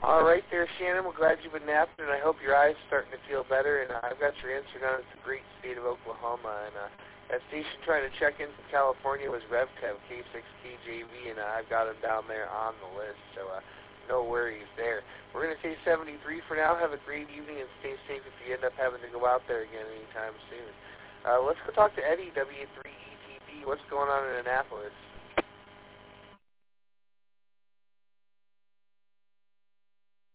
All right there, Shannon. We're glad you've been napping, and I hope your eyes starting to feel better. And I've got your answer down. It's the great state of Oklahoma. And that station trying to check in from California was RevTev, K6TJV, and I've got them down there on the list. So no worries there. We're going to say 73 for now. Have a great evening and stay safe if you end up having to go out there again anytime soon. Let's go talk to Eddie, W3ETP. What's going on in Annapolis?